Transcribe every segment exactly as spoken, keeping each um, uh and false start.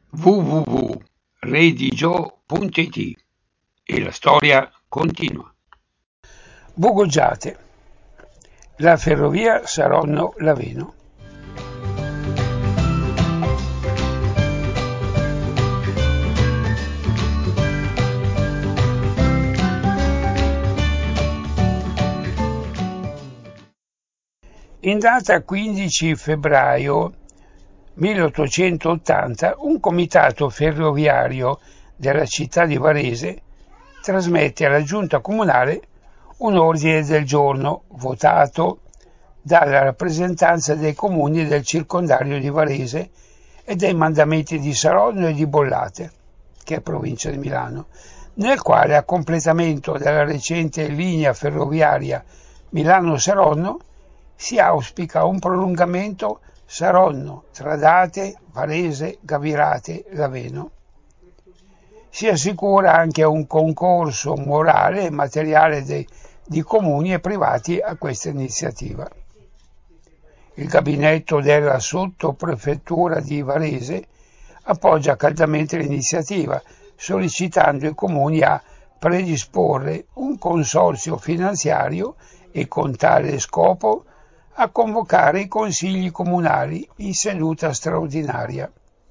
w w w punto redigio punto it e la storia continua. Bogoggiate, la ferrovia Saronno-Laveno. In data quindici febbraio milleottocentottanta un comitato ferroviario della città di Varese trasmette alla giunta comunale un ordine del giorno votato dalla rappresentanza dei comuni del circondario di Varese e dei mandamenti di Saronno e di Bollate, che è provincia di Milano, nel quale a completamento della recente linea ferroviaria Milano-Saronno si auspica un prolungamento Saronno, Tradate, Varese, Gavirate, Laveno. Si assicura anche un concorso morale e materiale de, di comuni e privati a questa iniziativa. Il gabinetto della sottoprefettura di Varese appoggia caldamente l'iniziativa, sollecitando i comuni a predisporre un consorzio finanziario e con tale scopo a convocare i consigli comunali in seduta straordinaria.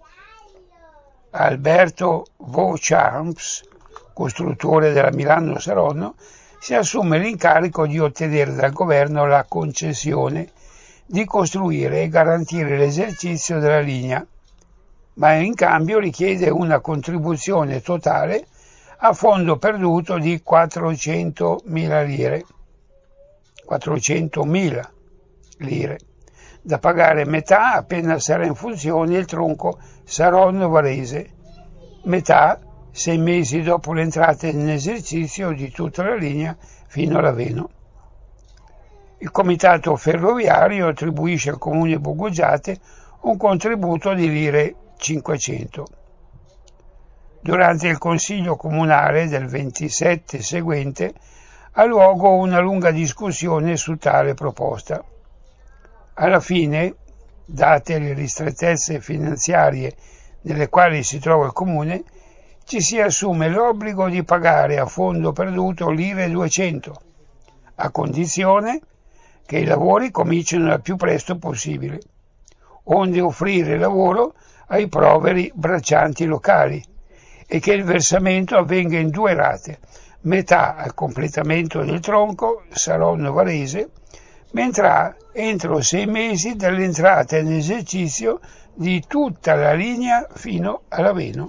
Alberto Beauchamps, costruttore della Milano-Saronno, si assume l'incarico di ottenere dal governo la concessione di costruire e garantire l'esercizio della linea, ma in cambio richiede una contribuzione totale a fondo perduto di quattrocentomila lire. quattrocentomila lire, da pagare metà appena sarà in funzione il tronco Saronno-Varese, metà sei mesi dopo l'entrata in esercizio di tutta la linea fino a Laveno. Il comitato ferroviario attribuisce al comune Bogoggiate un contributo di lire cinquecento. Durante il consiglio comunale del ventisette seguente ha luogo una lunga discussione su tale proposta. Alla fine, date le ristrettezze finanziarie nelle quali si trova il comune, ci si assume l'obbligo di pagare a fondo perduto lire duecento, a condizione che i lavori comincino il più presto possibile, onde offrire lavoro ai poveri braccianti locali e che il versamento avvenga in due rate, metà al completamento del tronco Saronno-Varese, mentre entro sei mesi dall'entrata in esercizio di tutta la linea fino a Laveno.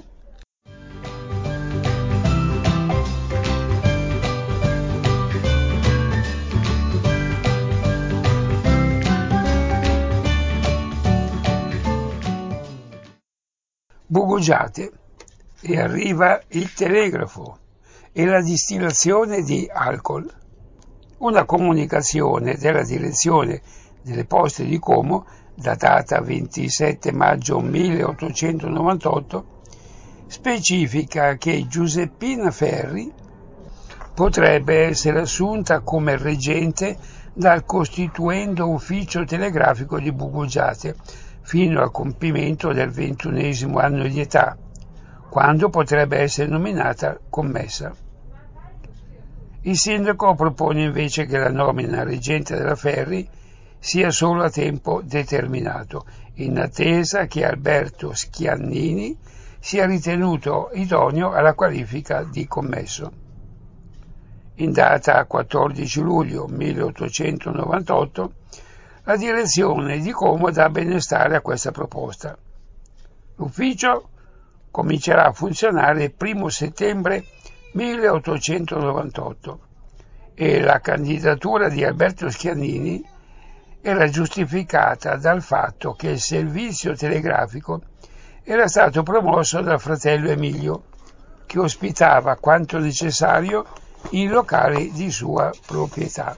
Bogoggiate e arriva il telegrafo e la distillazione di alcol. Una comunicazione della direzione delle poste di Como, datata ventisette maggio milleottocentonovantotto, specifica che Giuseppina Ferri potrebbe essere assunta come reggente dal costituendo ufficio telegrafico di Bogoggiate fino al compimento del ventunesimo anno di età, quando potrebbe essere nominata commessa. Il sindaco propone invece che la nomina reggente della Ferri sia solo a tempo determinato, in attesa che Alberto Schiannini sia ritenuto idoneo alla qualifica di commesso. In data quattordici luglio milleottocentonovantotto, la direzione di Como dà benestare a questa proposta. L'ufficio comincerà a funzionare il primo settembre milleottocentonovantotto e la candidatura di Alberto Schiannini era giustificata dal fatto che il servizio telegrafico era stato promosso dal fratello Emilio, che ospitava quanto necessario in locali di sua proprietà.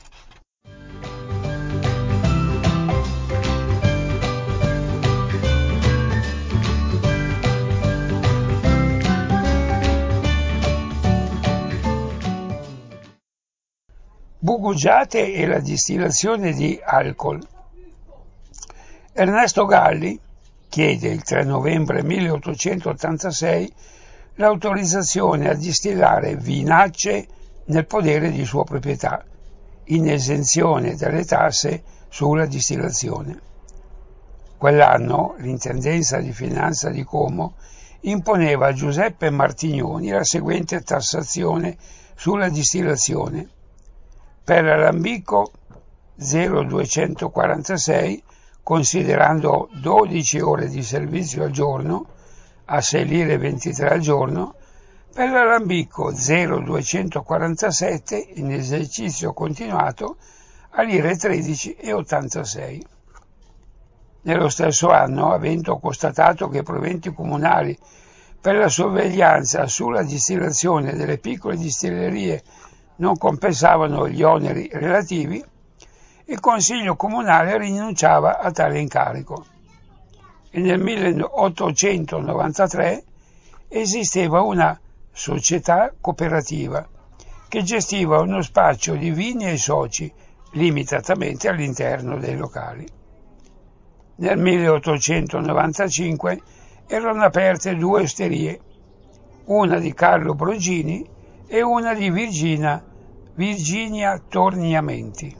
Bogoggiate e la distillazione di alcol. Ernesto Galli, chiede il tre novembre milleottocentottantasei l'autorizzazione a distillare vinacce nel podere di sua proprietà, in esenzione dalle tasse sulla distillazione. Quell'anno l'Intendenza di Finanza di Como imponeva a Giuseppe Martignoni la seguente tassazione sulla distillazione. Per l'Alambico zero duecentoquarantasei, considerando dodici ore di servizio al giorno, a sei lire e ventitré al giorno, per l'Alambico zero duecentoquarantasette in esercizio continuato a lire tredici e ottantasei. Nello stesso anno, avendo constatato che i proventi comunali per la sorveglianza sulla distillazione delle piccole distillerie non compensavano gli oneri relativi, il Consiglio Comunale rinunciava a tale incarico e nel milleottocentonovantatré esisteva una società cooperativa che gestiva uno spaccio di vini ai soci, limitatamente all'interno dei locali. Nel milleottocentonovantacinque erano aperte due osterie, una di Carlo Brogini e una di Virginia, Virginia Torniamenti.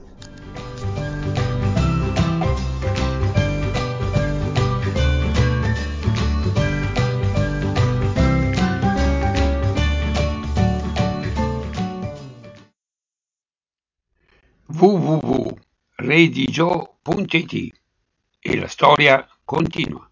w w w punto redigio punto it e la storia continua.